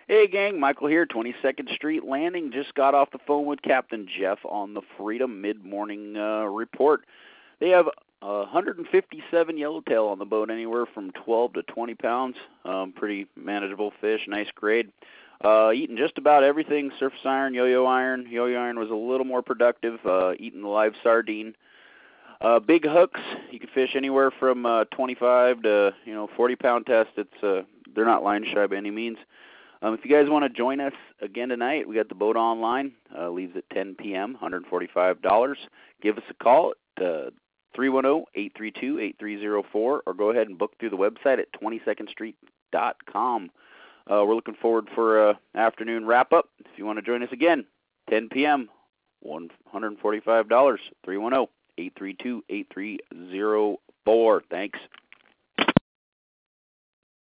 Hey gang, Michael here, 22nd Street Landing. Just got off the phone with Captain Jeff on the Freedom mid-morning report. They have 157 yellowtail on the boat, anywhere from 12 to 20 pounds. Pretty manageable fish, nice grade. Eating just about everything, surface iron, yo-yo iron. Yo-yo iron was a little more productive, eating the live sardine. Big hooks, you can fish anywhere from 25 to 40-pound test. They're not line shy by any means. If you guys want to join us again tonight, we got the boat online. Leaves at 10 p.m., $145. Give us a call at 310-832-8304, or go ahead and book through the website at 22ndstreet.com. We're looking forward for afternoon wrap-up. If you want to join us again, 10 p.m., $145, 310-832-8304. Thanks.